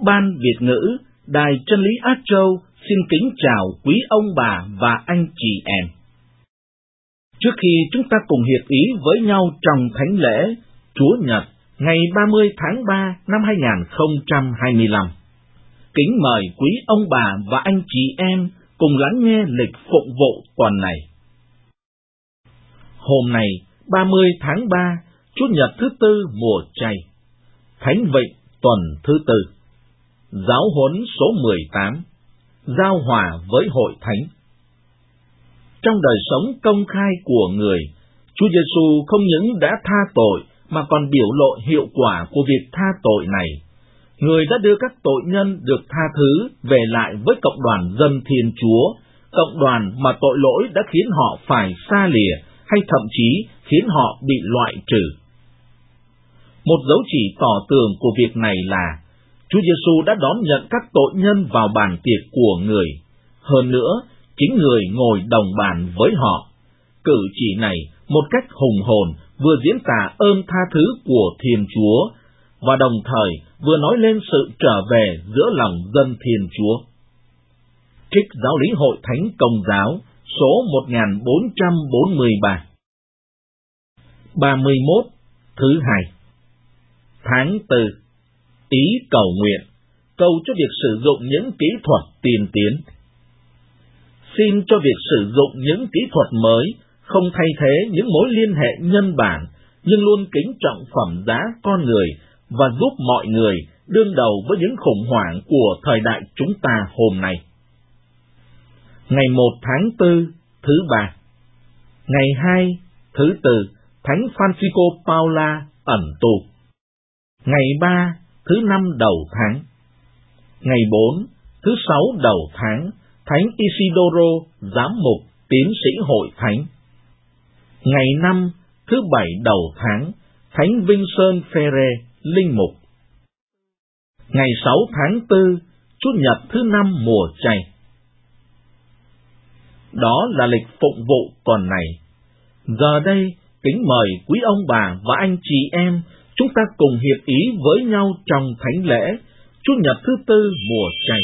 Ban Việt ngữ, Đài Chân lý Á Châu xin kính chào quý ông bà và anh chị em. Trước khi chúng ta cùng hiệp ý với nhau trong thánh lễ Chúa Nhật ngày 30 tháng 3 năm 2025, kính mời quý ông bà và anh chị em cùng lắng nghe lịch phụng vụ tuần này. Hôm nay, 30 tháng 3, Chủ nhật thứ tư mùa chay, Thánh Vịnh tuần thứ tư, Giáo huấn số 18, Giao hòa với Hội Thánh. Trong đời sống công khai của người, Chúa Giêsu không những đã tha tội mà còn biểu lộ hiệu quả của việc tha tội này. Người đã đưa các tội nhân được tha thứ về lại với cộng đoàn dân Thiên Chúa, cộng đoàn mà tội lỗi đã khiến họ phải xa lìa hay thậm chí khiến họ bị loại trừ. Một dấu chỉ tỏ tường của việc này là Chúa Giêsu đã đón nhận các tội nhân vào bàn tiệc của người. Hơn nữa, chính người ngồi đồng bàn với họ. Cử chỉ này một cách hùng hồn vừa diễn tả ơn tha thứ của Thiên Chúa và đồng thời vừa nói lên sự trở về giữa lòng dân Thiên Chúa. Trích Giáo lý Hội Thánh Công giáo số 1443. 31. Thứ hai. Tháng 4. Ý cầu nguyện, cầu cho việc sử dụng những kỹ thuật tiên tiến. Xin cho việc sử dụng những kỹ thuật mới không thay thế những mối liên hệ nhân bản, nhưng luôn kính trọng phẩm giá con người và giúp mọi người đương đầu với những khủng hoảng của thời đại chúng ta hôm nay. Ngày 1 tháng 4, thứ ba. Ngày 2, thứ tư, Thánh Francisco Paula ẩn tu. Ngày 3, thứ 5 đầu tháng. Ngày 4, thứ 6 đầu tháng, Thánh Isidoro, giám mục, tiến sĩ Hội Thánh. Ngày 5, thứ 7 đầu tháng, Thánh Vincent Ferre, linh mục. Ngày 6 tháng 4, Chủ nhật thứ 5 mùa chay. Đó là lịch phụng vụ tuần này. Giờ đây, kính mời quý ông bà và anh chị em, chúng ta cùng hiệp ý với nhau trong thánh lễ Chủ nhật thứ tư mùa chay.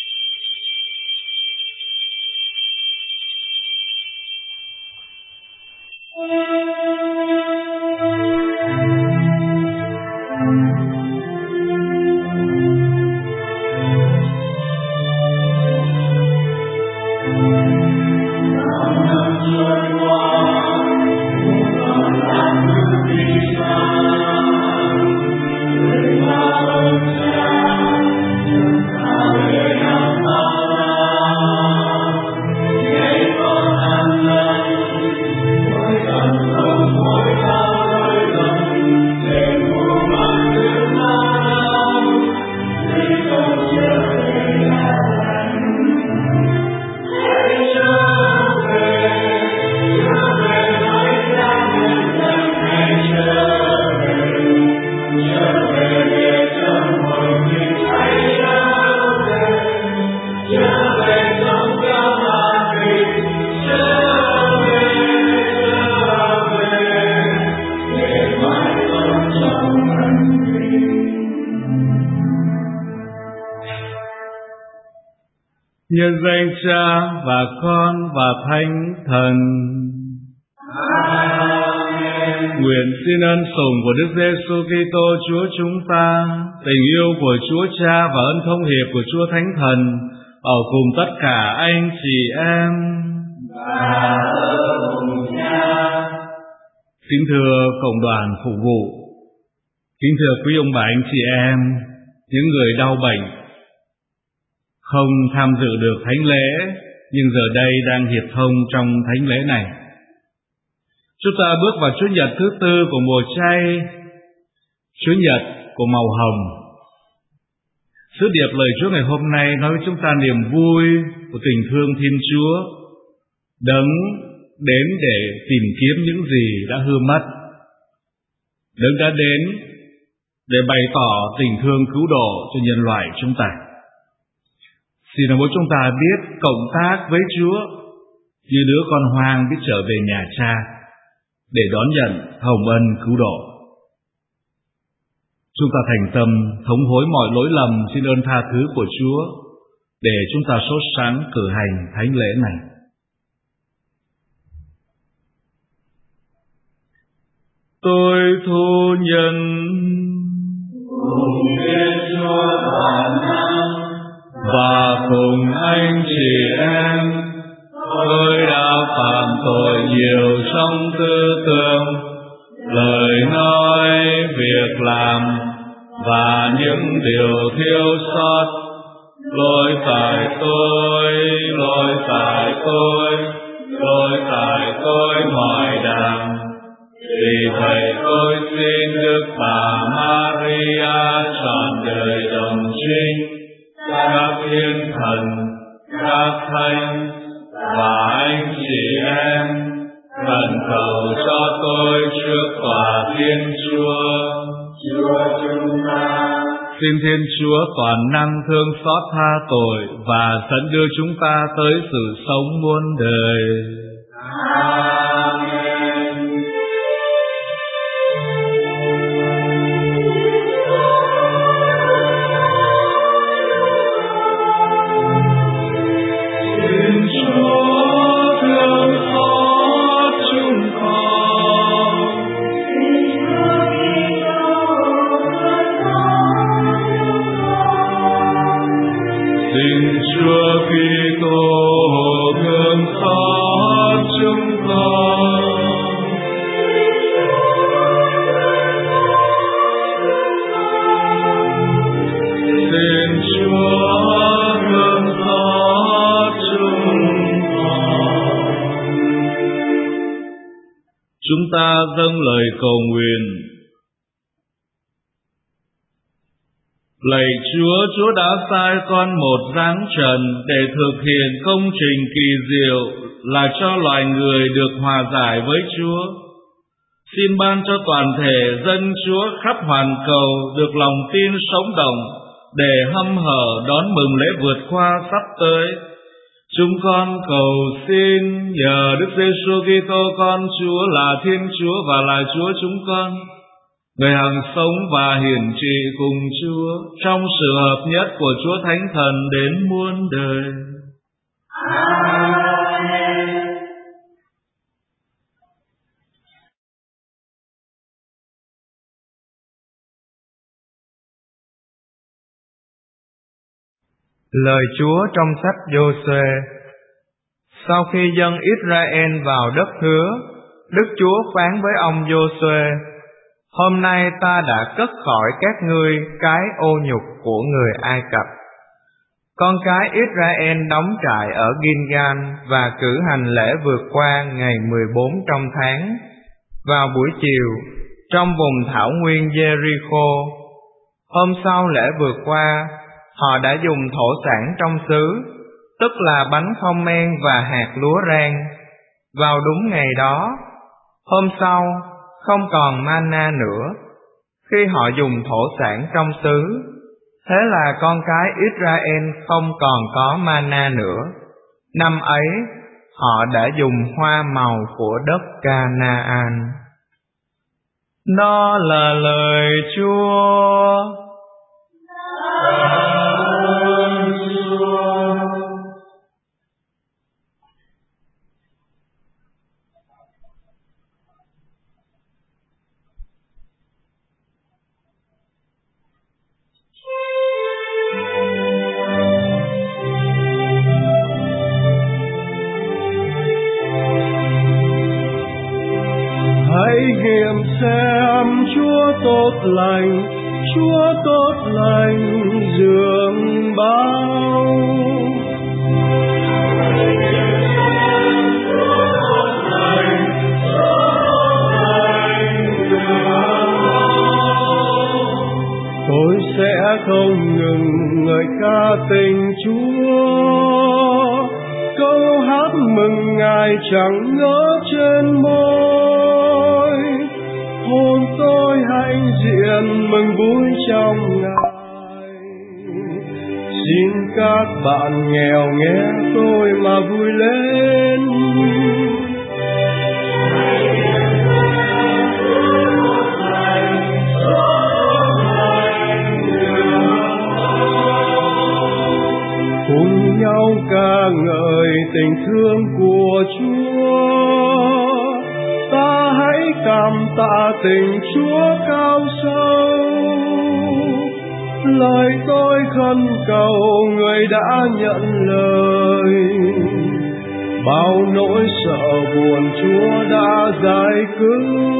Nhân danh Cha và Con và Thánh Thần. Amen. Nguyện xin ân sủng của Đức Giêsu Kitô Chúa chúng ta, tình yêu của Chúa Cha và ân thông hiệp của Chúa Thánh Thần ở cùng tất cả anh chị em. Và ở cùng Cha. Kính thưa cộng đoàn phục vụ, kính thưa quý ông bà anh chị em, những người đau bệnh không tham dự được thánh lễ, nhưng giờ đây đang hiệp thông trong thánh lễ này. Chúng ta bước vào Chủ nhật thứ tư của mùa chay, Chủ nhật của màu hồng. Sứ điệp lời Chúa ngày hôm nay nói với chúng ta niềm vui của tình thương Thiên Chúa, Đấng đến để tìm kiếm những gì đã hư mất. Đấng đã đến để bày tỏ tình thương cứu độ cho nhân loại chúng ta. Xin mỗi chúng ta biết cộng tác với Chúa như đứa con hoang biết trở về nhà Cha để đón nhận hồng ân cứu độ. Chúng ta thành tâm thống hối mọi lỗi lầm, xin ơn tha thứ của Chúa, để chúng ta sốt sắng cử hành thánh lễ này. Tôi thu nhận cùng Thiên Chúa toàn năng và cùng anh chị em, tôi đã phạm tội nhiều trong tư tưởng, lời nói, việc làm và những điều thiếu sót. Lỗi tại tôi, lỗi tại tôi, lỗi tại tôi mọi đàng. Vì vậy tôi xin Đức Bà Maria trọn đời đồng trinh, các thiên thần, các thánh và anh chị em khẩn cầu cho tôi trước tòa Thiên Chúa. Chúa chúng ta xin Thiên Chúa toàn năng thương xót tha tội và dẫn đưa chúng ta tới sự sống muôn đời. Amen. Xin Chúa thương xót chúng con. Xin Chúa Kitô thương xót chúng con. Xin Chúa thương xót chúng con. Chúng ta dâng lời cầu nguyện. Lạy Chúa, Chúa đã sai con một dáng trần để thực hiện công trình kỳ diệu là cho loài người được hòa giải với Chúa. Xin ban cho toàn thể dân Chúa khắp hoàn cầu được lòng tin sống động để hăm hở đón mừng lễ vượt qua sắp tới. Chúng con cầu xin nhờ Đức Giêsu Kitô con Chúa là Thiên Chúa và là Chúa chúng con, người hằng sống và hiển trị cùng Chúa trong sự hợp nhất của Chúa Thánh Thần đến muôn đời. Amen. Lời Chúa trong sách Giô-suê. Sau khi dân Israel vào đất hứa, Đức Chúa phán với ông Giô-suê: Hôm nay ta đã cất khỏi các ngươi cái ô nhục của người Ai Cập. Con cái Israel đóng trại ở Gilgal và cử hành lễ vượt qua ngày 14 trong tháng, vào buổi chiều, trong vùng thảo nguyên Jericho. Hôm sau lễ vượt qua, họ đã dùng thổ sản trong xứ, tức là bánh không men và hạt lúa rang. Vào đúng ngày đó, hôm sau, không còn mana nữa, khi họ dùng thổ sản trong xứ. Thế là con cái Israel không còn có mana nữa. Năm ấy, họ đã dùng hoa màu của đất Canaan. Đó là lời Chúa. Hãy nghiệm xem Chúa tốt lành, Chúa tốt lành dường bao. Tôi sẽ không ngừng ngợi ca tình Chúa, câu hát mừng Ngài chẳng ngớt trên môi. Hồn tôi hãnh diện mừng vui trong Ngài. Xin các bạn nghèo nghe tôi mà vui lên. cảm tạ tình Chúa cao sâu. Lời tôi khấn cầu người đã nhận lời, bao nỗi sợ buồn Chúa đã giải cứu.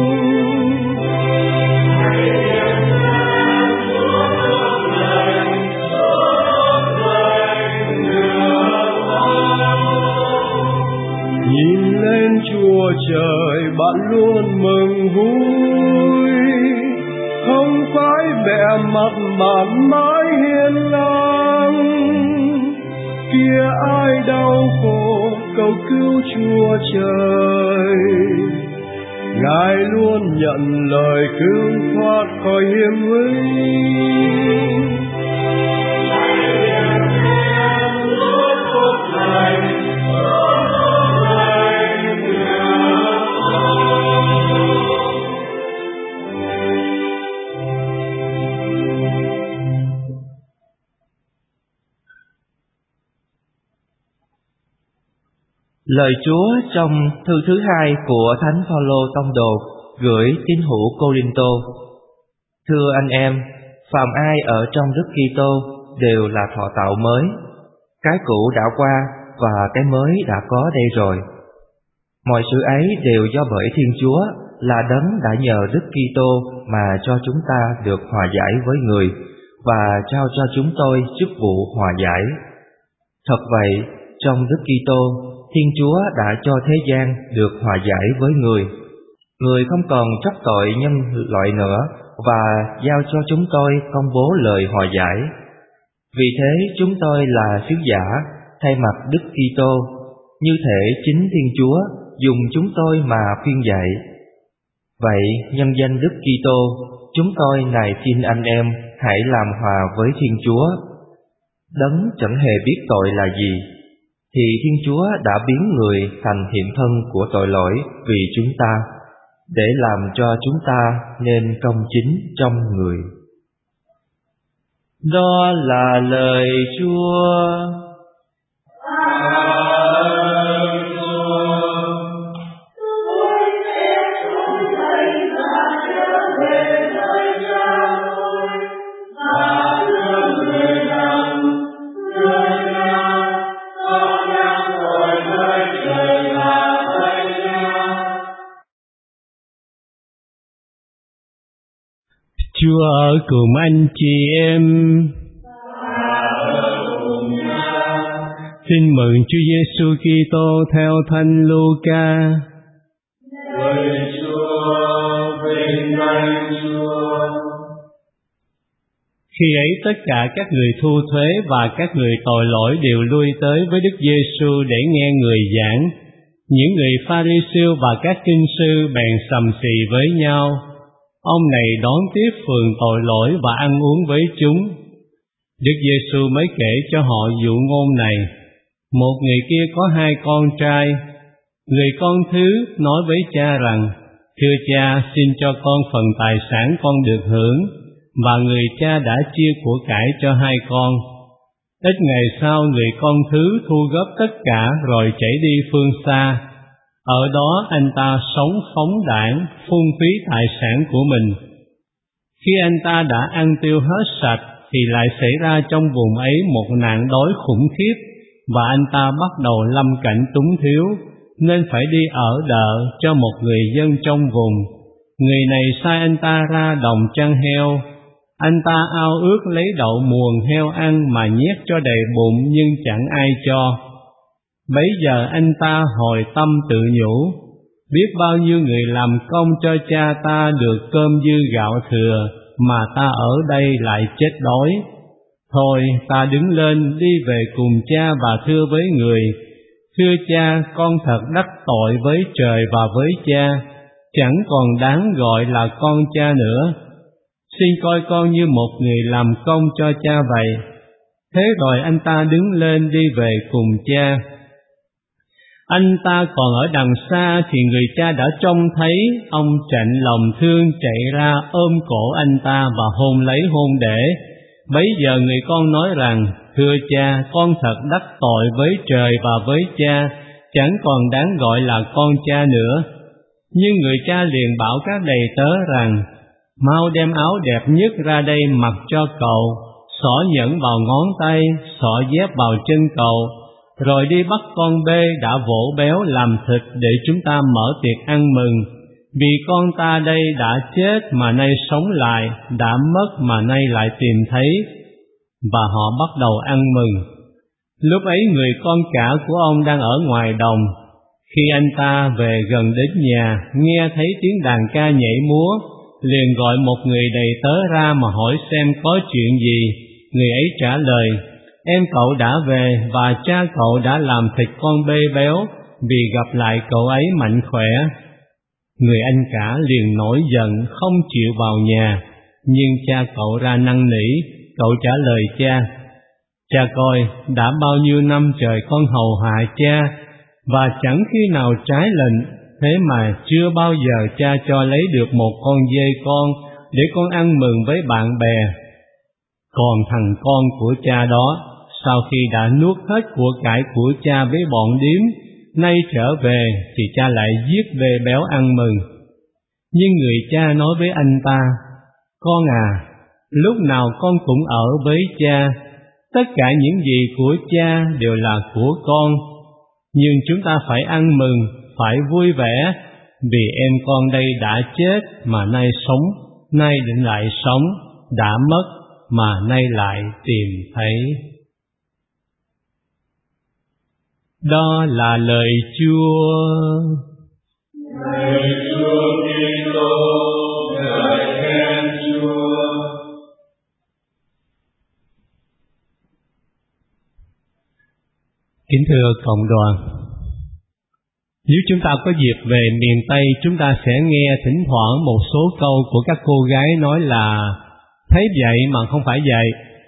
Nhìn lên Chúa trời bạn luôn mừng vui, không phải bẻ mặt bạn mãi hiền lành. Kia ai đau khổ cầu cứu Chúa trời, Ngài luôn nhận lời cứu thoát khỏi hiểm nguy. Lời Chúa trong thư thứ 2 của Thánh Phaolô tông đồ gửi tín hữu Cô-rinh-tô. Thưa anh em, phàm ai ở trong Đức Kitô đều là thọ tạo mới. Cái cũ đã qua và cái mới đã có đây rồi. Mọi sự ấy đều do bởi Thiên Chúa là Đấng đã nhờ Đức Kitô mà cho chúng ta được hòa giải với người và trao cho chúng tôi chức vụ hòa giải. Thật vậy, trong Đức Kitô, Thiên Chúa đã cho thế gian được hòa giải với người. Người không còn trách tội nhân loại nữa và giao cho chúng tôi công bố lời hòa giải. Vì thế chúng tôi là sứ giả thay mặt Đức Kitô, như thể chính Thiên Chúa dùng chúng tôi mà khuyên dạy. Vậy nhân danh Đức Kitô, chúng tôi nài xin anh em hãy làm hòa với Thiên Chúa. Đấng chẳng hề biết tội là gì, thì Thiên Chúa đã biến người thành hiện thân của tội lỗi vì chúng ta, để làm cho chúng ta nên công chính trong người. Đó là lời Chúa. Chúa ở cùng anh chị em. Tin mừng Chúa Giêsu Kitô theo Thánh Luca. Lạy Chúa, vinh danh Chúa. Khi ấy tất cả các người thu thuế và các người tội lỗi đều lui tới với Đức Giêsu để nghe người giảng. Những người Pha-ri-siêu và các kinh sư bèn sầm xì với nhau. Ông này đón tiếp phường tội lỗi và ăn uống với chúng. Đức Giêsu mới kể cho họ dụ ngôn này. Một người kia có 2 con trai. Người con thứ nói với cha rằng: Thưa cha, xin cho con phần tài sản con được hưởng. Và người cha đã chia của cải cho 2 con. Ít ngày sau, người con thứ thu góp tất cả rồi chạy đi phương xa. Ở đó anh ta sống phóng đãng, phung phí tài sản của mình. Khi anh ta đã ăn tiêu hết sạch, thì lại xảy ra trong vùng ấy một nạn đói khủng khiếp, và anh ta bắt đầu lâm cảnh túng thiếu, nên phải đi ở đợ cho một người dân trong vùng. Người này sai anh ta ra đồng chăn heo. Anh ta ao ước lấy đậu muồng heo ăn mà nhét cho đầy bụng, nhưng chẳng ai cho. Bấy giờ anh ta hồi tâm tự nhủ: biết bao nhiêu người làm công cho cha ta được cơm dư gạo thừa, mà ta ở đây lại chết đói. Thôi ta đứng lên đi về cùng cha và thưa với người: Thưa cha, con thật đắc tội với trời và với cha, chẳng còn đáng gọi là con cha nữa. Xin coi con như một người làm công cho cha vậy. Thế rồi anh ta đứng lên đi về cùng cha. Anh ta còn ở đằng xa thì người cha đã trông thấy. Ông chạnh lòng thương chạy ra ôm cổ anh ta và hôn lấy hôn để. Bấy giờ người con nói rằng: Thưa cha, con thật đắc tội với trời và với cha, chẳng còn đáng gọi là con cha nữa. Nhưng người cha liền bảo các đầy tớ rằng: mau đem áo đẹp nhất ra đây mặc cho cậu, xỏ nhẫn vào ngón tay, xỏ dép vào chân cậu, rồi đi bắt con bê đã vỗ béo làm thịt để chúng ta mở tiệc ăn mừng. Vì con ta đây đã chết mà nay sống lại, đã mất mà nay lại tìm thấy. Và họ bắt đầu ăn mừng. Lúc ấy người con cả của ông đang ở ngoài đồng. Khi anh ta về gần đến nhà, nghe thấy tiếng đàn ca nhảy múa, liền gọi một người đầy tớ ra mà hỏi xem có chuyện gì. Người ấy trả lời: em cậu đã về và cha cậu đã làm thịt con bê béo, vì gặp lại cậu ấy mạnh khỏe. Người anh cả liền nổi giận, không chịu vào nhà. Nhưng cha cậu ra năn nỉ. Cậu trả lời cha: cha coi, đã bao nhiêu năm trời con hầu hạ cha, và chẳng khi nào trái lệnh, thế mà chưa bao giờ cha cho lấy được một con dê con để con ăn mừng với bạn bè. Còn thằng con của cha đó, sau khi đã nuốt hết của cải của cha với bọn điếm, nay trở về thì cha lại giết bê béo ăn mừng. Nhưng người cha nói với anh ta: con à, lúc nào con cũng ở với cha, tất cả những gì của cha đều là của con. Nhưng chúng ta phải ăn mừng, phải vui vẻ, vì em con đây đã chết mà nay sống, nay định lại sống, đã mất mà nay lại tìm thấy. Đó là lời Chúa. Lời Chúa Kitô, ngợi khen Chúa. Kính thưa cộng đoàn, nếu chúng ta có dịp về miền Tây, chúng ta sẽ nghe thỉnh thoảng một số câu của các cô gái nói là thấy vậy mà không phải vậy.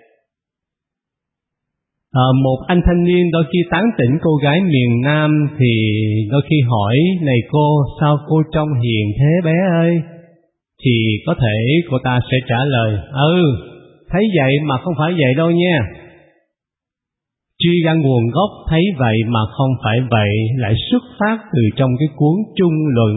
Một anh thanh niên đôi khi tán tỉnh cô gái miền Nam thì đôi khi hỏi: này cô, sao cô trông hiền thế bé ơi? Thì có thể cô ta sẽ trả lời: thấy vậy mà không phải vậy đâu nha. Truy ra nguồn gốc thấy vậy mà không phải vậy lại xuất phát từ trong cái cuốn Trung Luận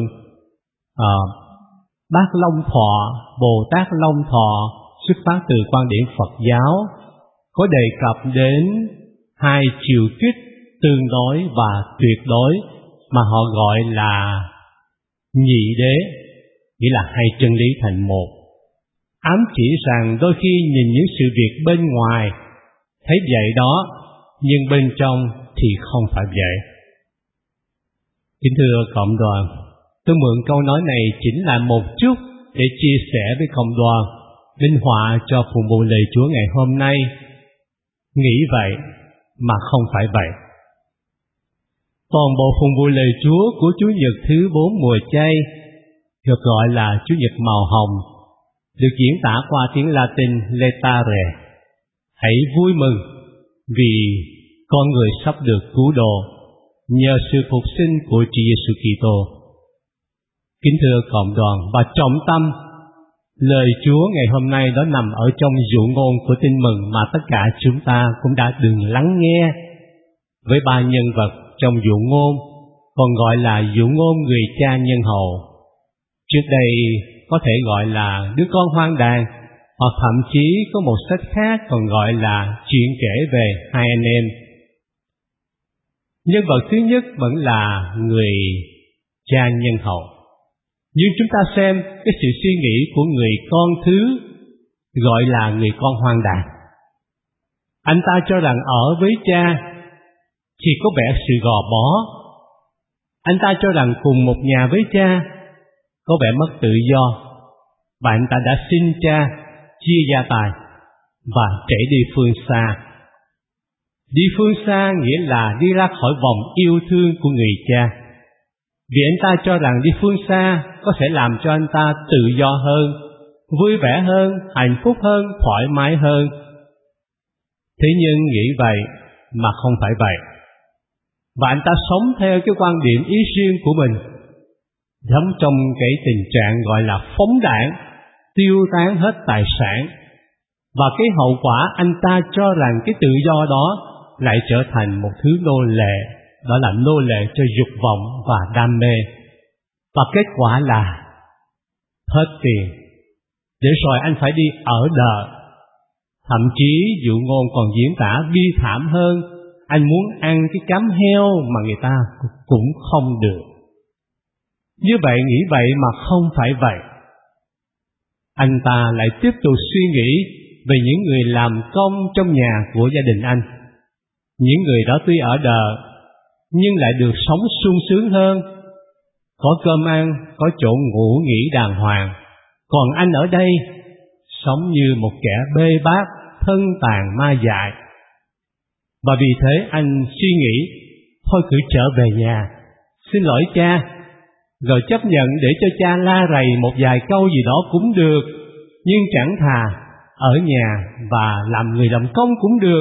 Bát Long Thọ, Bồ Tát Long Thọ, xuất phát từ quan điểm Phật giáo, có đề cập đến hai chiều kích tương đối và tuyệt đối mà họ gọi là nhị đế, nghĩa là hai chân lý thành một, ám chỉ rằng đôi khi nhìn những sự việc bên ngoài thấy vậy đó, nhưng bên trong thì không phải vậy. Kính thưa cộng đoàn, tôi mượn câu nói này chỉnh lại một chút để chia sẻ với cộng đoàn, minh họa cho phụng vụ lời Chúa ngày hôm nay. Nghĩ vậy mà không phải vậy. Toàn bộ phụng vụ lời Chúa của Chủ nhật thứ 4 mùa chay, được gọi là Chủ nhật màu hồng, được diễn tả qua tiếng Latin Laetare. Hãy vui mừng vì con người sắp được cứu độ nhờ sự phục sinh của Chúa Giêsu Kitô. Kính thưa cộng đoàn, và trọng tâm lời Chúa ngày hôm nay đó nằm ở trong dụ ngôn của tin mừng mà tất cả chúng ta cũng đã từng lắng nghe, với ba nhân vật trong dụ ngôn, còn gọi là dụ ngôn người cha nhân hậu. Trước đây có thể gọi là đứa con hoang đàn, hoặc thậm chí có một sách khác còn gọi là chuyện kể về hai anh em. Nhân vật thứ nhất vẫn là người cha nhân hậu. Nhưng chúng ta xem cái sự suy nghĩ của người con thứ gọi là người con hoang đàn. Anh ta cho rằng ở với cha thì có vẻ sự gò bó. Anh ta cho rằng cùng một nhà với cha có vẻ mất tự do, và anh ta đã xin cha chia gia tài và chạy đi phương xa. Đi phương xa nghĩa là đi ra khỏi vòng yêu thương của người cha, vì anh ta cho rằng đi phương xa có thể làm cho anh ta tự do hơn, vui vẻ hơn, hạnh phúc hơn, thoải mái hơn. Thế nhưng nghĩ vậy mà không phải vậy, và anh ta sống theo cái quan điểm ý riêng của mình, giống trong cái tình trạng gọi là phóng đãng, tiêu tán hết tài sản. Và cái hậu quả anh ta cho rằng cái tự do đó lại trở thành một thứ nô lệ, đó là nô lệ cho dục vọng và đam mê. Và kết quả là hết tiền, để rồi anh phải đi ở đợ. Thậm chí dụ ngôn còn diễn tả bi thảm hơn, anh muốn ăn cái cám heo mà người ta cũng không được. Như vậy nghĩ vậy mà không phải vậy. Anh ta lại tiếp tục suy nghĩ về những người làm công trong nhà của gia đình anh. Những người đó tuy ở đợ nhưng lại được sống sung sướng hơn, có cơm ăn, có chỗ ngủ nghỉ đàng hoàng. Còn anh ở đây sống như một kẻ bê bát, thân tàn ma dại. Và vì thế anh suy nghĩ, thôi cứ trở về nhà, xin lỗi cha, rồi chấp nhận để cho cha la rầy một vài câu gì đó cũng được, nhưng chẳng thà ở nhà và làm người làm công cũng được.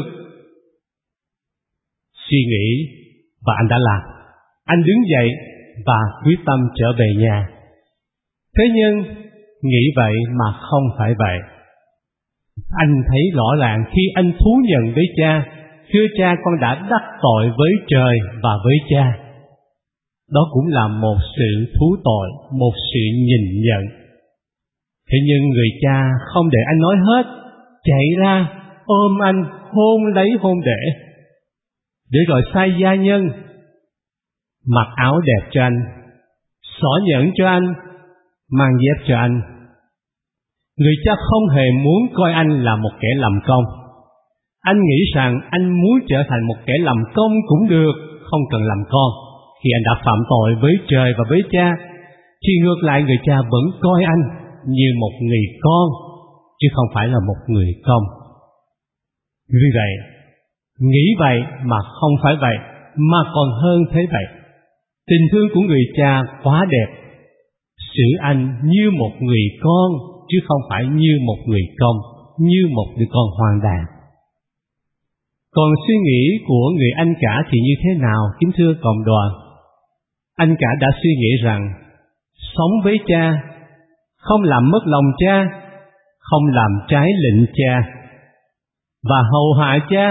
Suy nghĩ và anh đã làm. Anh đứng dậy và quyết tâm trở về nhà. Thế nhưng nghĩ vậy mà không phải vậy. Anh thấy rõ ràng khi anh thú nhận với cha, thưa cha, con đã đắc tội với trời và với cha. Đó cũng là một sự thú tội, một sự nhìn nhận. Thế nhưng người cha không để anh nói hết, chạy ra ôm anh, hôn lấy hôn để rồi sai gia nhân mặc áo đẹp cho anh, xỏ nhẫn cho anh, mang dép cho anh. Người cha không hề muốn coi anh là một kẻ làm công. Anh nghĩ rằng anh muốn trở thành một kẻ làm công cũng được, không cần làm con. Khi anh đã phạm tội với trời và với cha, thì ngược lại người cha vẫn coi anh như một người con, chứ không phải là một người công. Vì vậy, nghĩ vậy mà không phải vậy, mà còn hơn thế vậy. Tình thương của người cha quá đẹp, xử anh như một người con, chứ không phải như một người công, như một đứa con hoang đàn. Còn suy nghĩ của người anh cả thì như thế nào, kính thưa cộng đoàn? Anh cả đã suy nghĩ rằng sống với cha, không làm mất lòng cha, không làm trái lệnh cha và hầu hạ cha.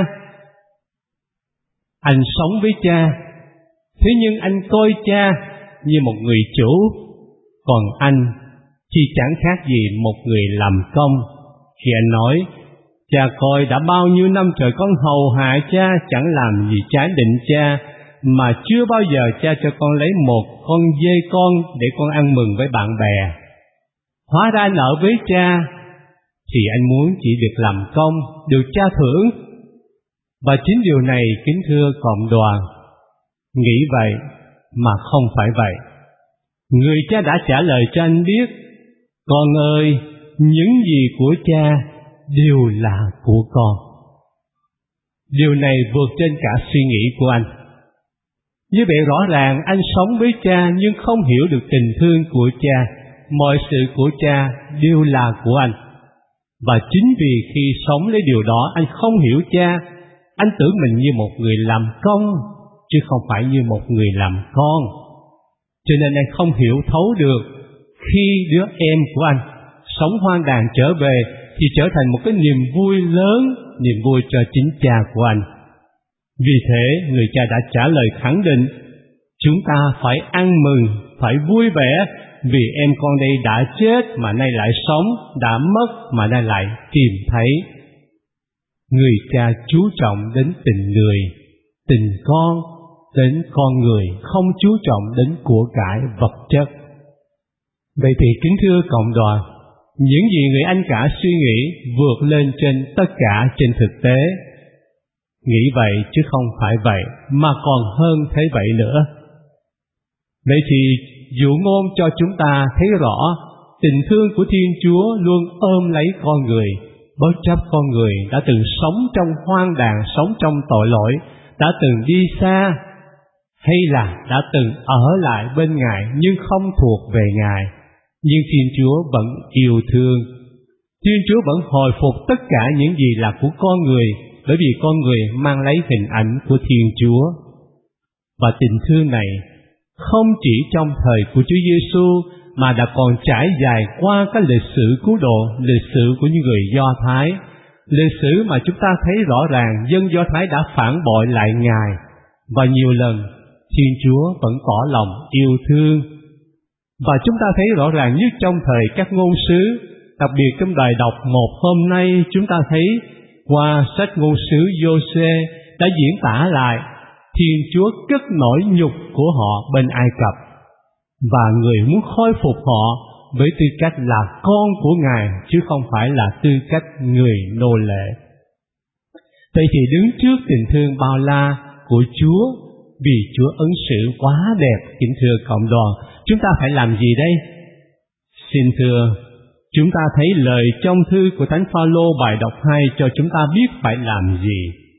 Anh sống với cha, thế nhưng anh coi cha như một người chủ, còn anh thì chẳng khác gì một người làm công. Khi anh nói, cha coi đã bao nhiêu năm trời con hầu hạ cha, chẳng làm gì trái định cha, mà chưa bao giờ cha cho con lấy một con dê con để con ăn mừng với bạn bè. Hóa ra anh ở với cha thì anh muốn chỉ được làm công, được cha thưởng. Và chính điều này, kính thưa cộng đoàn, nghĩ vậy mà không phải vậy. Người cha đã trả lời cho anh biết, con ơi, những gì của cha đều là của con. Điều này vượt trên cả suy nghĩ của anh. Như vậy rõ ràng anh sống với cha nhưng không hiểu được tình thương của cha. Mọi sự của cha đều là của anh. Và chính vì khi sống lấy điều đó anh không hiểu cha, anh tưởng mình như một người làm công, chứ không phải như một người làm con. Cho nên anh không hiểu thấu được khi đứa em của anh sống hoang đàn trở về thì trở thành một cái niềm vui lớn, niềm vui cho chính cha của anh. Vì thế người cha đã trả lời khẳng định, chúng ta phải ăn mừng, phải vui vẻ, vì em con đây đã chết mà nay lại sống, đã mất mà nay lại tìm thấy. Người cha chú trọng đến tình người, tình con, đến con người, không chú trọng đến của cải vật chất. Vậy thì kính thưa cộng đoàn, những gì người anh cả suy nghĩ vượt lên trên tất cả trên thực tế. Nghĩ vậy chứ không phải vậy, mà còn hơn thế vậy nữa. Vậy thì dụ ngôn cho chúng ta thấy rõ tình thương của Thiên Chúa luôn ôm lấy con người, bất chấp con người đã từng sống trong hoang đàn, sống trong tội lỗi, đã từng đi xa, hay là đã từng ở lại bên Ngài nhưng không thuộc về Ngài. Nhưng Thiên Chúa vẫn yêu thương. Thiên Chúa vẫn hồi phục tất cả những gì là của con người, bởi vì con người mang lấy hình ảnh của Thiên Chúa. Và tình thương này không chỉ trong thời của Chúa Giêsu mà đã còn trải dài qua các lịch sử cứu độ, lịch sử của những người Do Thái, lịch sử mà chúng ta thấy rõ ràng dân Do Thái đã phản bội lại Ngài, và nhiều lần Thiên Chúa vẫn tỏ lòng yêu thương. Và chúng ta thấy rõ ràng nhất trong thời các ngôn sứ, đặc biệt trong bài đọc một hôm nay, chúng ta thấy qua sách ngôn sứ Giô-suê đã diễn tả lại Thiên Chúa cất nỗi nhục của họ bên Ai Cập, và Người muốn khôi phục họ với tư cách là con của Ngài, chứ không phải là tư cách người nô lệ. Vậy thì đứng trước tình thương bao la của Chúa, vì Chúa ứng xử quá đẹp, kính thưa cộng đoàn, chúng ta phải làm gì đây? Xin thưa, chúng ta thấy lời trong thư của Thánh Phaolô bài đọc 2 cho chúng ta biết phải làm gì.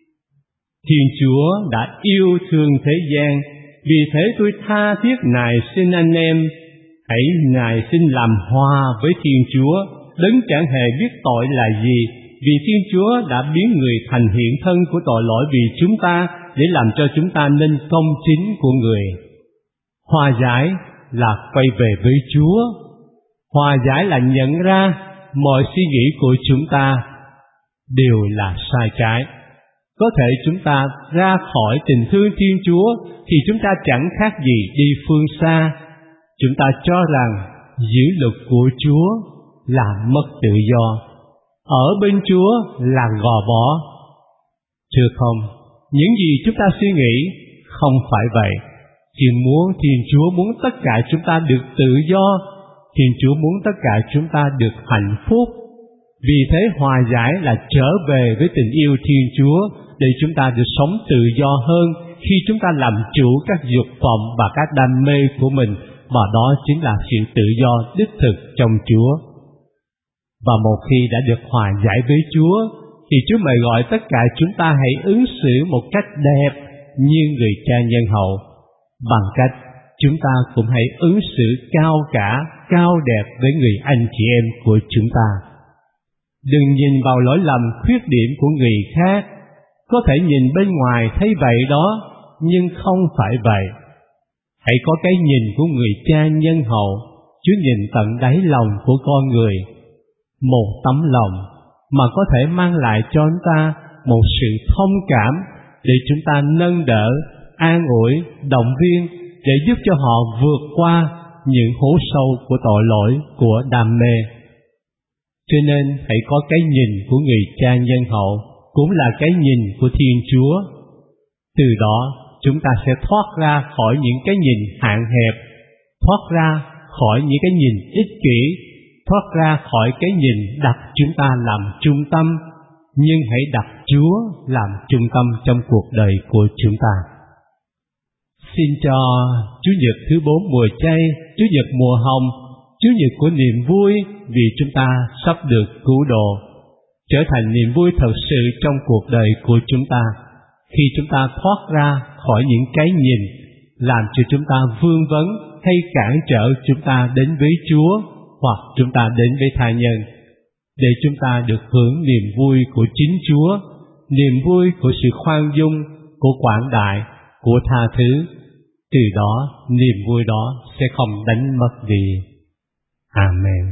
Thiên Chúa đã yêu thương thế gian, vì thế tôi tha thiết nài xin anh em, hãy nài xin làm hòa với Thiên Chúa, đấng chẳng hề biết tội là gì, vì Thiên Chúa đã biến Người thành hiện thân của tội lỗi vì chúng ta, để làm cho chúng ta nên công chính của Người. Hòa giải là quay về với Chúa. Hòa giải là nhận ra mọi suy nghĩ của chúng ta đều là sai trái. Có thể chúng ta ra khỏi tình thương Thiên Chúa thì chúng ta chẳng khác gì đi phương xa. Chúng ta cho rằng giữ luật của Chúa là mất tự do, ở bên Chúa là gò bó. Thưa không, những gì chúng ta suy nghĩ không phải vậy. Thiên Chúa muốn tất cả chúng ta được tự do. Thiên Chúa muốn tất cả chúng ta được hạnh phúc. Vì thế hòa giải là trở về với tình yêu Thiên Chúa, để chúng ta được sống tự do hơn khi chúng ta làm chủ các dục vọng và các đam mê của mình, và đó chính là sự tự do đích thực trong Chúa. Và một khi đã được hòa giải với Chúa, thì Chúa mời gọi tất cả chúng ta hãy ứng xử một cách đẹp như người cha nhân hậu, bằng cách chúng ta cũng hãy ứng xử cao cả, cao đẹp với người anh chị em của chúng ta. Đừng nhìn vào lỗi lầm, khuyết điểm của người khác. Có thể nhìn bên ngoài thấy vậy đó, nhưng không phải vậy. Hãy có cái nhìn của người cha nhân hậu. Chúa nhìn tận đáy lòng của con người, một tấm lòng mà có thể mang lại cho chúng ta một sự thông cảm, để chúng ta nâng đỡ, an ủi, động viên, để giúp cho họ vượt qua những hố sâu của tội lỗi, của đam mê. Cho nên hãy có cái nhìn của người cha nhân hậu, cũng là cái nhìn của Thiên Chúa. Từ đó chúng ta sẽ thoát ra khỏi những cái nhìn hạn hẹp, thoát ra khỏi những cái nhìn ích kỷ, thoát ra khỏi cái nhìn đặt chúng ta làm trung tâm, nhưng hãy đặt Chúa làm trung tâm trong cuộc đời của chúng ta. Xin cho Chủ nhật thứ 4 mùa chay, Chủ nhật mùa hồng, Chủ nhật của niềm vui vì chúng ta sắp được cứu độ, trở thành niềm vui thật sự trong cuộc đời của chúng ta, khi chúng ta thoát ra khỏi những cái nhìn làm cho chúng ta vương vấn hay cản trở chúng ta đến với Chúa hoặc chúng ta đến với tha nhân, để chúng ta được hưởng niềm vui của chính Chúa, niềm vui của sự khoan dung, của quảng đại, của tha thứ. Từ đó niềm vui đó sẽ không đánh mất đi. Amen.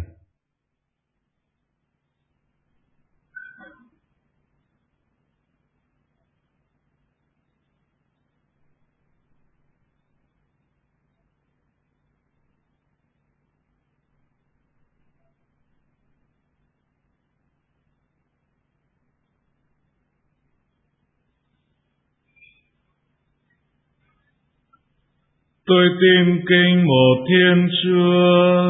Tôi tin kính một Thiên Chúa,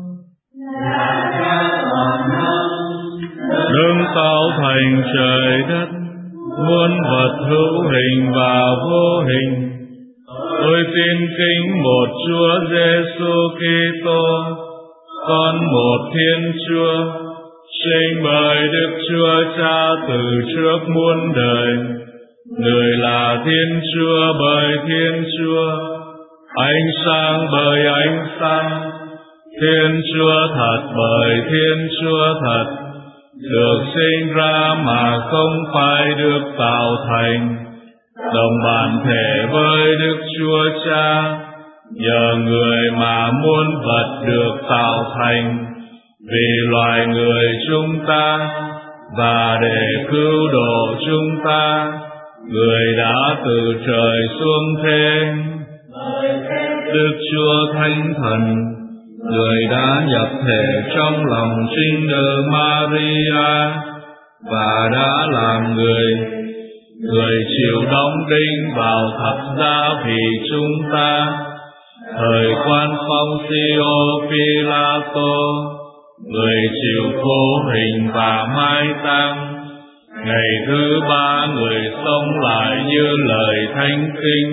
đấng tạo thành trời đất, muôn vật hữu hình và vô hình. Tôi tin kính một Chúa Giêsu Kitô, con một Thiên Chúa, sinh bởi Đức Chúa Cha từ trước muôn đời. Người là Thiên Chúa bởi Thiên Chúa, ánh sáng bởi ánh sáng, Thiên Chúa thật bởi Thiên Chúa thật, được sinh ra mà không phải được tạo thành, đồng bản thể với Đức Chúa Cha, nhờ người mà muôn vật được tạo thành, vì loài người chúng ta, và để cứu độ chúng ta, người đã từ trời xuống thế. Đức Chúa Thánh Thần Người đã nhập thể trong lòng trinh nữ Maria và đã làm người. Người chịu đóng đinh vào thập giá vì chúng ta. Thời quan Poncio Pilato, người chịu khổ hình và mai táng. Ngày thứ ba người sống lại như lời thánh kinh.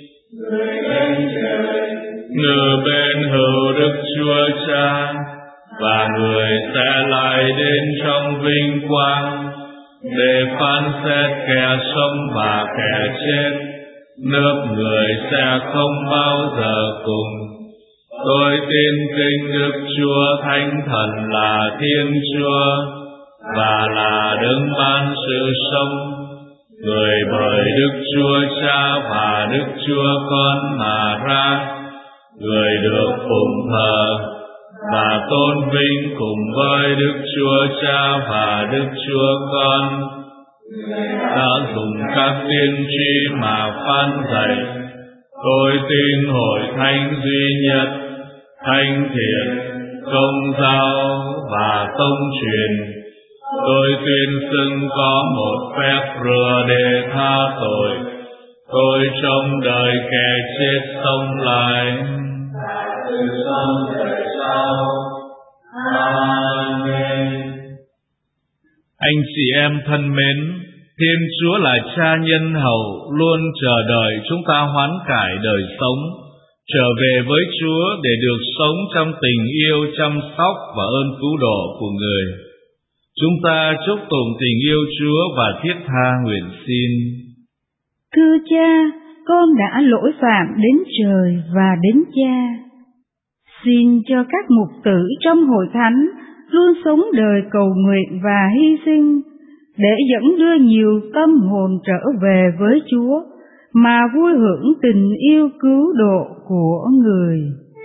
Ngự bên hữu Đức Chúa Cha, và người sẽ lại đến trong vinh quang để phán xét kẻ sống và kẻ chết. Nước người sẽ không bao giờ cùng. Tôi tin kính Đức Chúa Thánh Thần là Thiên Chúa và là đấng ban sự sống, người bởi Đức Chúa Cha và Đức Chúa Con mà ra, người được phụng thờ và tôn vinh cùng với Đức Chúa Cha và Đức Chúa Con, đã dùng các tiên tri mà phán dạy. Tôi tin hội thánh duy nhất, thánh thiện, công giáo và tông truyền. Tôi tuyên xưng có một phép rửa để tha tội. Tôi trông đợi kẻ chết sống lại từ sống đời sau. Amen. Anh chị em thân mến, Thiên Chúa là Cha nhân hậu, luôn chờ đợi chúng ta hoán cải đời sống, trở về với Chúa để được sống trong tình yêu, chăm sóc và ơn cứu độ của Người. Chúng ta chúc tụng tình yêu Chúa và thiết tha nguyện xin. Thưa Cha, con đã lỗi phạm đến trời và đến Cha. Xin cho các mục tử trong hội thánh luôn sống đời cầu nguyện và hy sinh, để dẫn đưa nhiều tâm hồn trở về với Chúa, mà vui hưởng tình yêu cứu độ của Người.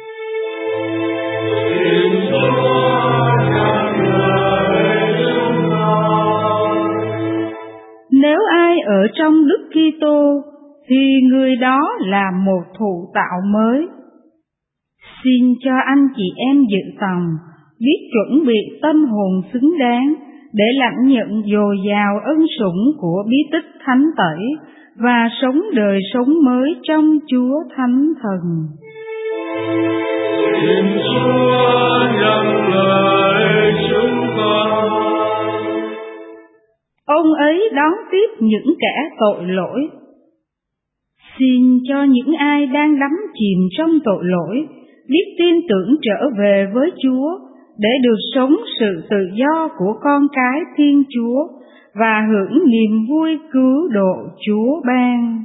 Nếu ai ở trong Đức Kitô thì người đó là một thụ tạo mới. Xin cho anh chị em dự tòng biết chuẩn bị tâm hồn xứng đáng để lãnh nhận dồi dào ân sủng của bí tích thánh tẩy và sống đời sống mới trong Chúa Thánh Thần. Xin Chúa nhận lời chúng con. Ông ấy đón tiếp những kẻ tội lỗi. Xin cho những ai đang đắm chìm trong tội lỗi biết tin tưởng trở về với Chúa để được sống sự tự do của con cái Thiên Chúa và hưởng niềm vui cứu độ Chúa ban.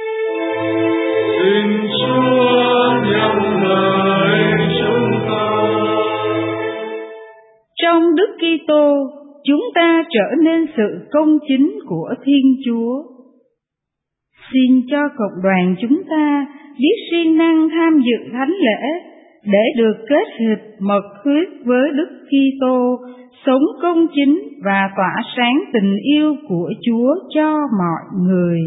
Xin Chúa nhận lời chúng con. Trong Đức Kitô, chúng ta trở nên sự công chính của Thiên Chúa. Xin cho cộng đoàn chúng ta biết siêng năng tham dự thánh lễ để được kết hiệp mật huyết với Đức Kitô, sống công chính và tỏa sáng tình yêu của Chúa cho mọi người.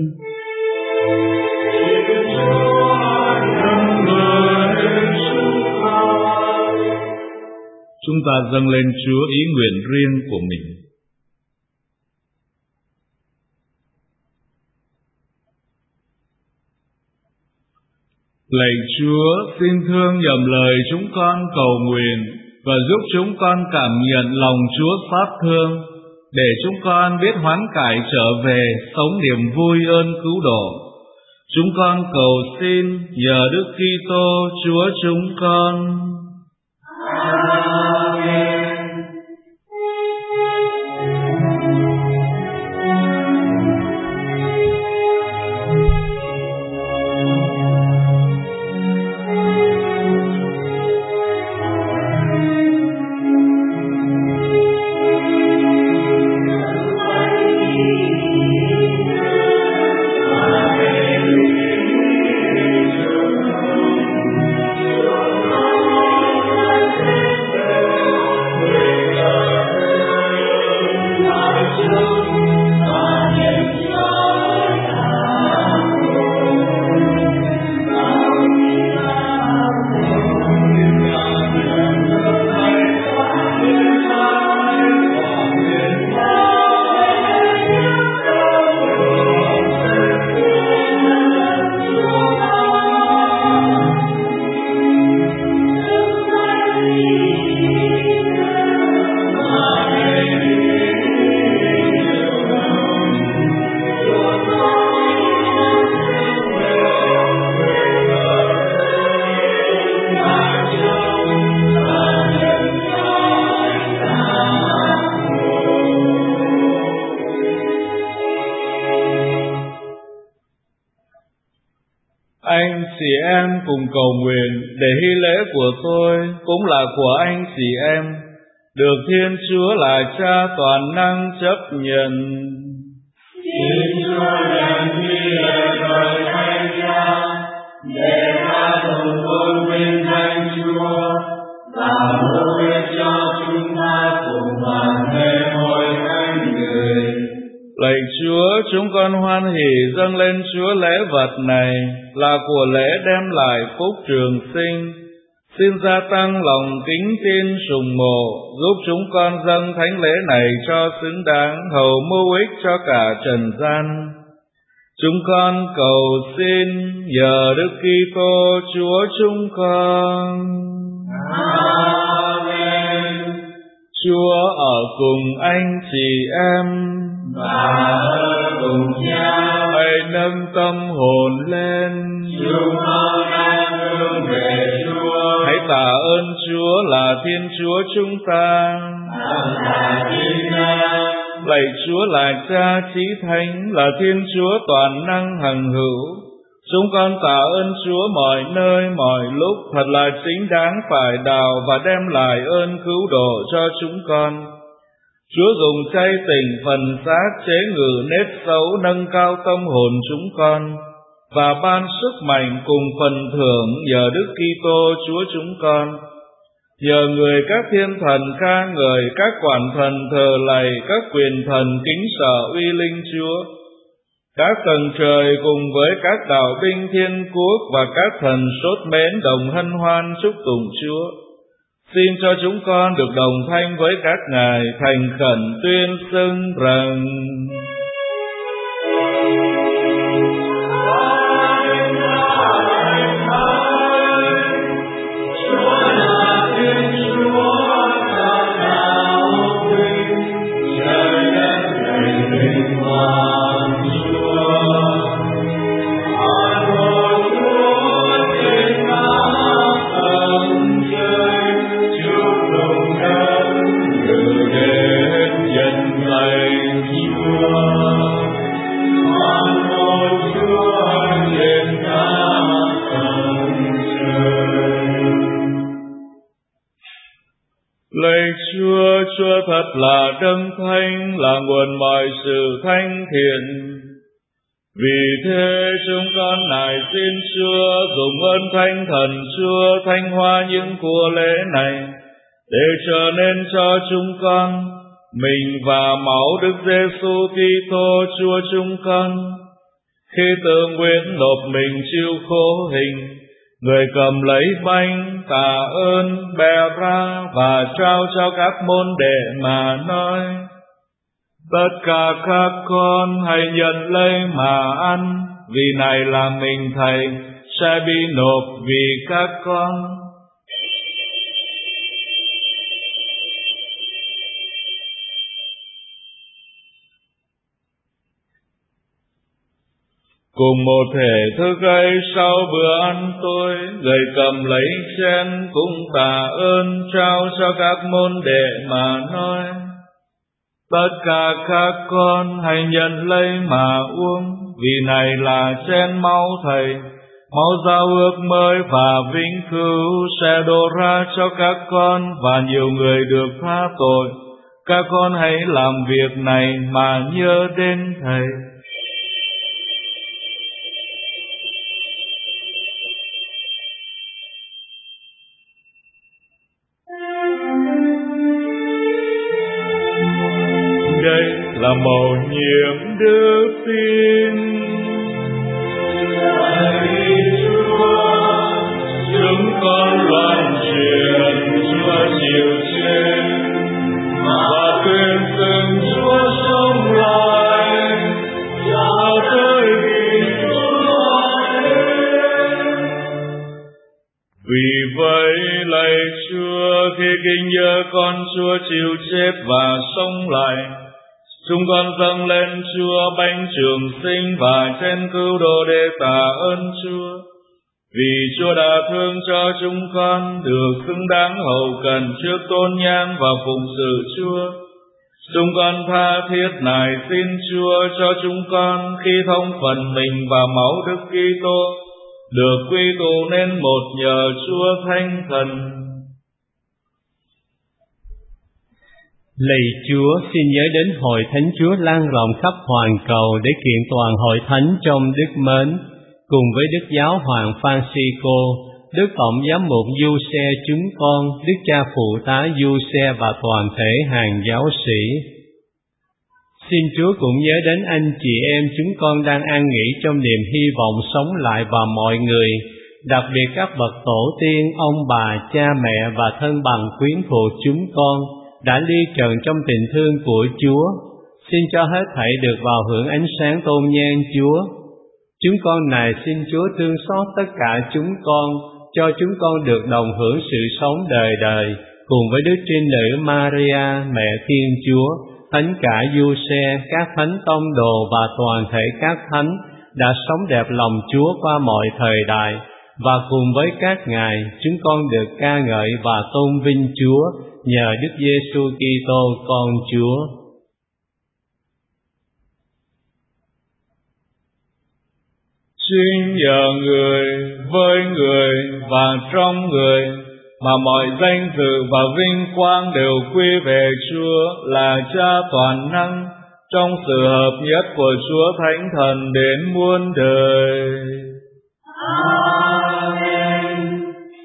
Chúng ta dâng lên Chúa ý nguyện riêng của mình. Lạy Chúa, xin thương nhầm lời chúng con cầu nguyện và giúp chúng con cảm nhận lòng Chúa xót thương, để chúng con biết hoán cải trở về, sống niềm vui ơn cứu độ. Chúng con cầu xin nhờ Đức Kitô Chúa chúng con. Amen. chị em cùng cầu nguyện để hy lễ của tôi cũng là của anh chị em, được Thiên Chúa là Cha toàn năng chấp nhận. Xin Chúa đem hy lễ lời Thánh Cha để ta đồng tôn vinh danh Chúa và hứa nguyện cho chúng ta cùng hoàn thế mỗi thánh người. Lạy Chúa, chúng con hoan hỉ dâng lên Chúa lễ vật này là của lễ đem lại phúc trường sinh. Xin gia tăng lòng kính tin sùng mộ, giúp chúng con dâng thánh lễ này cho xứng đáng, hầu mưu ích cho cả trần gian. Chúng con cầu xin nhờ Đức Kitô Chúa chúng con. Amen. Chúa ở cùng anh chị em và ở cùng Cha. Hãy nâng tâm hồn lên. Chúng con đang hướng về Chúa. Hãy tạ ơn Chúa là Thiên Chúa chúng ta. Lạy Chúa là Cha chí thánh, là Thiên Chúa toàn năng hằng hữu. Chúng con tạ ơn Chúa mọi nơi mọi lúc, thật là chính đáng phải đào và đem lại ơn cứu độ cho chúng con. Chúa dùng chay tỉnh phần xác chế ngự nết xấu, nâng cao tâm hồn chúng con và ban sức mạnh cùng phần thưởng nhờ Đức Kitô Chúa chúng con. Nhờ người các thiên thần ca ngợi, các quản thần thờ lạy, các quyền thần kính sợ uy linh Chúa. Các tầng trời cùng với các đạo binh thiên quốc và các thần sốt mến đồng hân hoan chúc tụng Chúa. Xin cho chúng con được đồng thanh với các ngài thành khẩn tuyên xưng rằng: Lạy Chúa, Chúa thật là đấng thánh, là nguồn mọi sự thanh thiện. Vì thế chúng con nài xin Chúa dùng ơn Thánh Thần Chúa thanh hóa những của lễ này, để trở nên cho chúng con mình và máu Đức Giêsu Kitô Chúa chúng con. Khi tự nguyện nộp mình chịu khổ hình, Người cầm lấy bánh tạ ơn bẻ ra và trao cho các môn đệ mà nói: Tất cả các con hãy nhận lấy mà ăn, vì này là mình Thầy sẽ bị nộp vì các con. Cùng một thể thức ấy sau bữa ăn tối, Người cầm lấy chén cũng tạ ơn trao cho các môn đệ mà nói: Tất cả các con hãy nhận lấy mà uống, vì này là chén máu Thầy, máu giao ước mới và vĩnh cửu sẽ đổ ra cho các con và nhiều người được tha tội. Các con hãy làm việc này mà nhớ đến Thầy. Đây là mầu nhiệm đức tin. Lạy Chúa, Chúng con loan truyền Chúa chịu chết và tuyên xưng Chúa sống lại cho tới khi Chúa đến. Vì vậy lạy Chúa, khi kinh nhớ con Chúa chịu chết và sống lại, chúng con dâng lên Chúa bánh trường sinh và chén cứu độ để tạ ơn Chúa. Vì Chúa đã thương cho chúng con được xứng đáng hầu cần trước tôn nhang và phụng sự Chúa. Chúng con tha thiết nài xin Chúa cho chúng con khi thông phần mình và máu Đức Kitô được quy tụ nên một nhờ Chúa Thánh Thần. Lạy Chúa, xin nhớ đến hội thánh Chúa lan rộng khắp hoàn cầu để kiện toàn hội thánh trong đức mến, cùng với Đức Giáo hoàng Francisco, Đức Tổng Giám mục Giuse chúng con, Đức Cha Phụ tá Giuse và toàn thể hàng giáo sĩ. Xin Chúa cũng nhớ đến anh chị em chúng con đang an nghỉ trong niềm hy vọng sống lại và mọi người, đặc biệt các bậc tổ tiên, ông bà, cha mẹ và thân bằng quyến thuộc chúng con đã ly trần trong tình thương của Chúa. Xin cho hết thảy được vào hưởng ánh sáng tôn nhan Chúa. Chúng con này xin Chúa thương xót tất cả chúng con, cho chúng con được đồng hưởng sự sống đời đời cùng với Đức Trinh Nữ Maria, Mẹ Thiên Chúa, Thánh cả Giuse, các thánh tông đồ và toàn thể các thánh đã sống đẹp lòng Chúa qua mọi thời đại, và cùng với các ngài chúng con được ca ngợi và tôn vinh Chúa nhờ Đức Giêsu Kitô con Chúa. Xin nhờ người, với người và trong người mà mọi danh dự và vinh quang đều quy về Chúa là Cha toàn năng, trong sự hợp nhất của Chúa Thánh Thần đến muôn đời. Amen.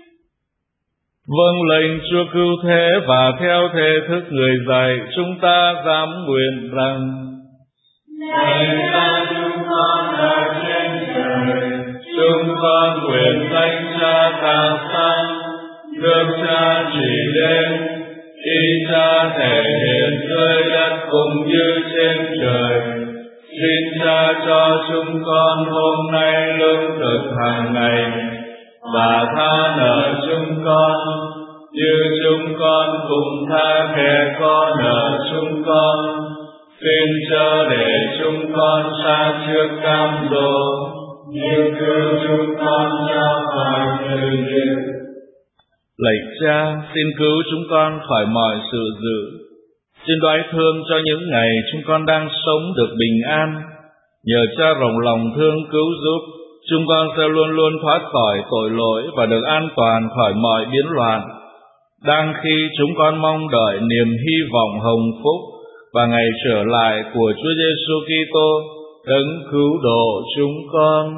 Vâng lệnh Chúa cứu thế và theo thể thức người dạy, chúng ta dám nguyện rằng: Lạy Cha chúng con ở trên trời, chúng con nguyện danh Cha cao sang, nước Cha chỉ đến, ý Cha thể hiện dưới đất cũng như trên trời. Xin Cha cho chúng con hôm nay lương thực hàng ngày, và tha nợ chúng con như chúng con cũng tha kẻ có nợ chúng con. Xin chớ để chúng con sa trước cám dỗ, nhưng cứu chúng con ra khỏi sự dữ. Lạy Cha, xin cứu chúng con khỏi mọi sự dữ. Xin đoái thương cho những ngày chúng con đang sống được bình an. Nhờ Cha rộng lòng thương cứu giúp, chúng con sẽ luôn luôn thoát khỏi tội lỗi và được an toàn khỏi mọi biến loạn. Đang khi chúng con mong đợi niềm hy vọng hồng phúc và ngày trở lại của Chúa Giêsu Kitô, đấng cứu độ chúng con.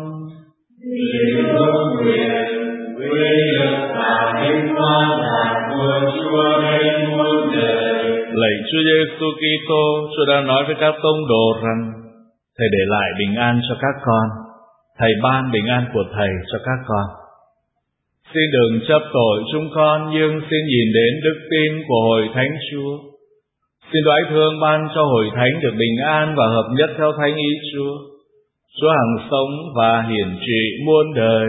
Lạy Chúa Giêsu Kitô, Chúa đã nói với các tông đồ rằng Thầy để lại bình an cho các con, Thầy ban bình an của Thầy cho các con. Xin đừng chấp tội chúng con, nhưng xin nhìn đến đức tin của hội thánh Chúa. Xin đoái thương ban cho hội thánh được bình an và hợp nhất theo thánh ý Chúa. Chúa hằng sống và hiển trị muôn đời.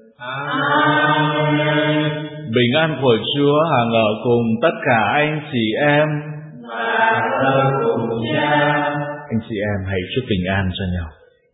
Amen. Bình an của Chúa hằng ở cùng tất cả anh chị em và ở cùng Cha. Anh chị em hãy chúc bình an cho nhau.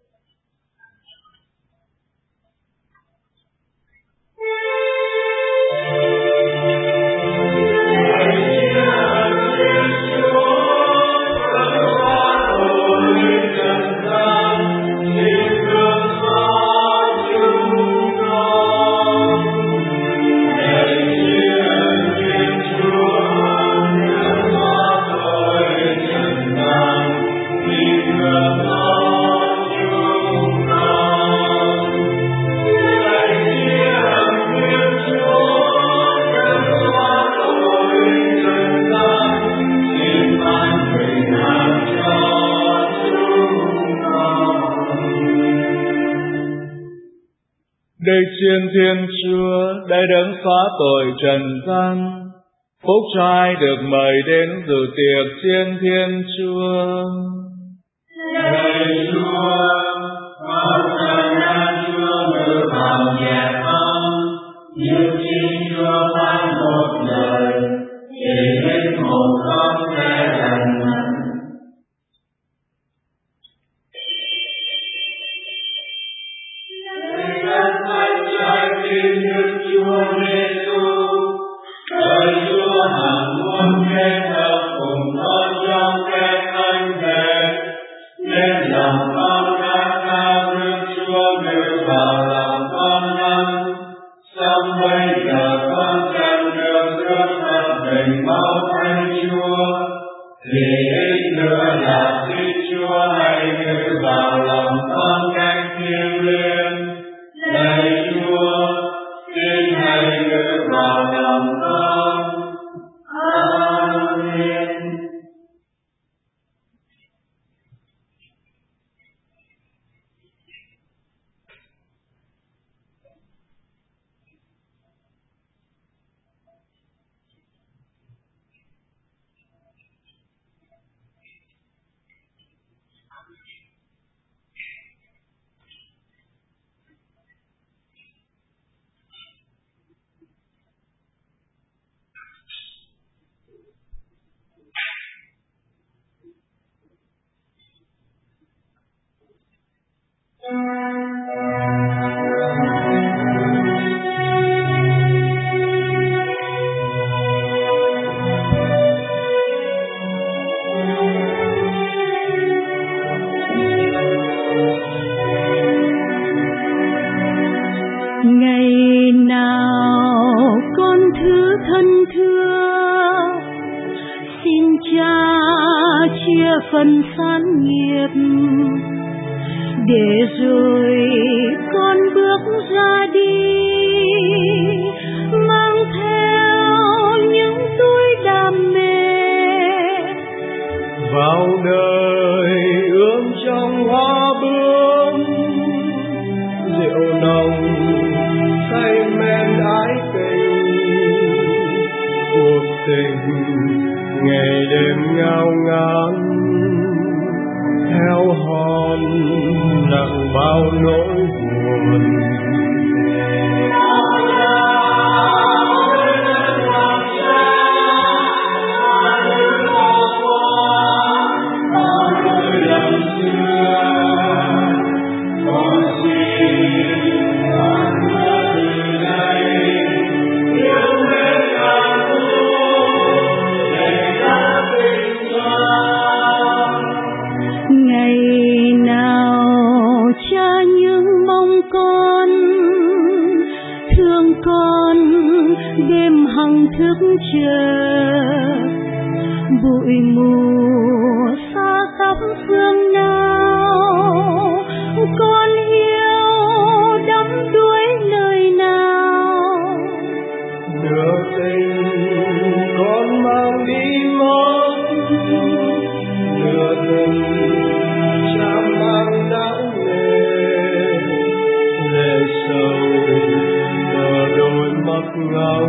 Đây chiên Thiên Chúa, đây đấng xóa tội trần gian, phúc cho ai được mời đến dự tiệc chiên Thiên Chúa. Lạy Chúa, con trần gian Chúa ngự vào nhà con, như khi Chúa ban một lời, thì linh hồn con sẽ lành mạnh. Xin Đức Chúa Giêsu, đời Chúa hằng muốn kết hợp cùng con trong kết thánh thể, nên lòng con khát khao Đức Chúa ngự vào lòng con. mình mau thay Chúa, thì ít nữa là xin Chúa hãy ngự vào lòng con cách thiêng liêng. Lạy Chúa, xin hãy ngự vào lòng con. Amen. Ngày nào con thứ thân thương, xin Cha chia phần sản nghiệp, để rồi con bước ra đi, mang theo những túi đam mê vào đời ươm trong hoa bướm, rượu nồng say men ái tình, cuộc tình ngày đêm ngao ngán, theo hòn nặng bao nỗi buồn. ngày nào Cha những mong con, thương con đêm hằng thức chờ, bụi mù xa khắp phương nào, con yêu đắm đuối nơi nào. Đưa tình con mang đi mất, đưa tình Cha mang não nề, lệ sầu nở đôi mắt ngóng,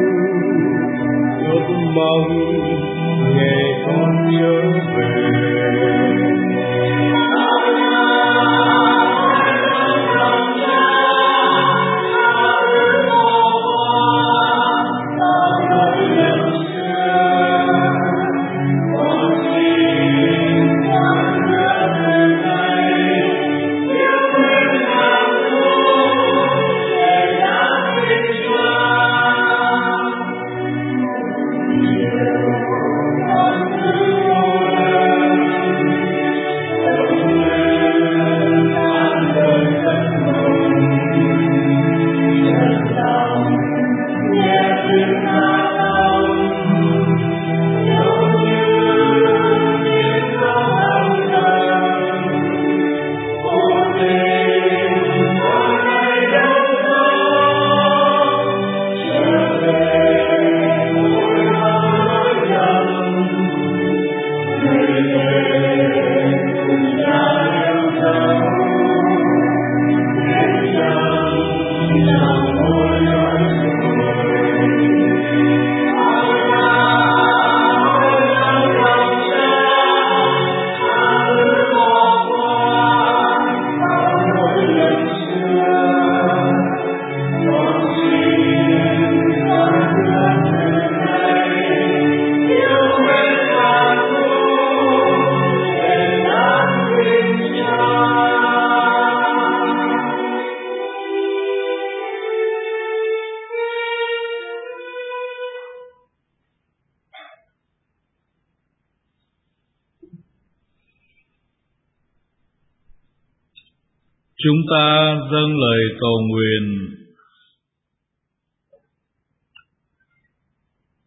ước mong ngày con trở về. Chúng ta dâng lời cầu nguyện.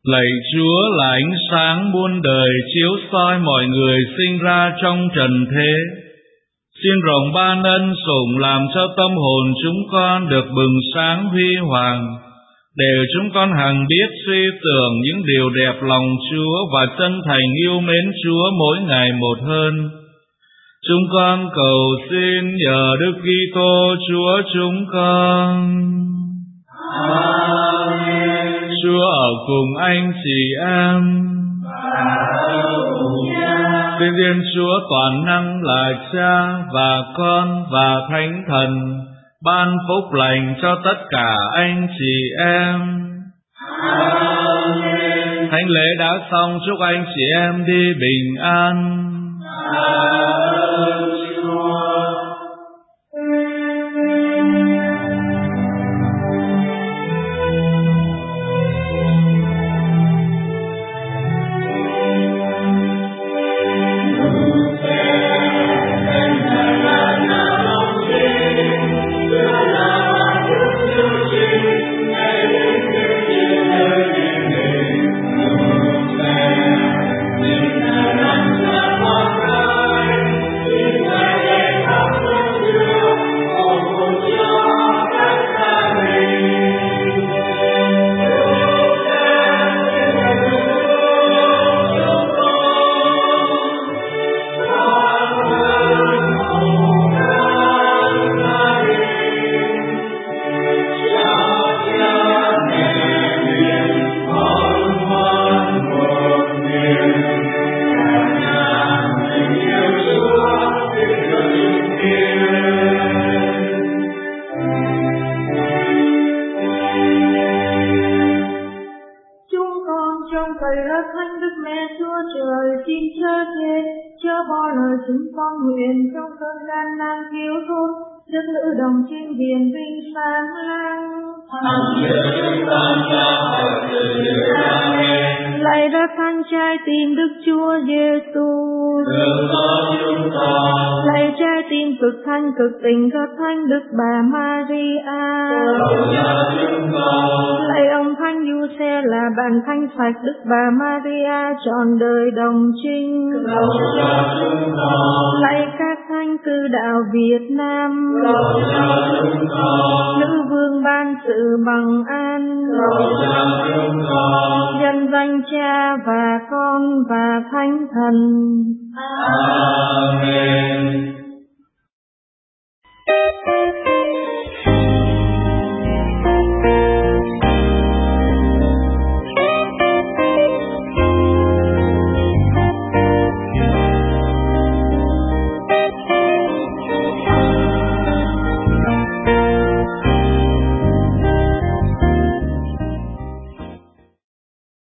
Lạy Chúa là ánh sáng muôn đời chiếu soi mọi người sinh ra trong trần thế. Xin rộng ban ân sủng làm cho tâm hồn chúng con được bừng sáng huy hoàng, để chúng con hằng biết suy tưởng những điều đẹp lòng Chúa và chân thành yêu mến Chúa mỗi ngày một hơn. Chúng con cầu xin nhờ Đức Kitô Chúa chúng con. Amen. Chúa ở cùng anh chị em. Xin Thiên Chúa toàn năng là Cha và Con và Thánh Thần ban phúc lành cho tất cả anh chị em. Amen. Thánh lễ đã xong, chúc anh chị em đi bình an. nguyện trong cơn gian nan thiếu thốn, Đức nữ đồng trên biển vinh sáng lang. Lạy Đức Thánh Trái Tim Đức Chúa Giêsu, lạy Trái Tim cực thanh cực tình có Thánh Đức Bà Maria, lạy ông Thánh Giuse là bạn thanh sạch Đức Bà Maria trọn đời đồng trinh, lạy các thánh cư đạo Việt Nam, nữ vương ban sự bằng an, nhân danh Cha và Con và Thánh Thần. Amen.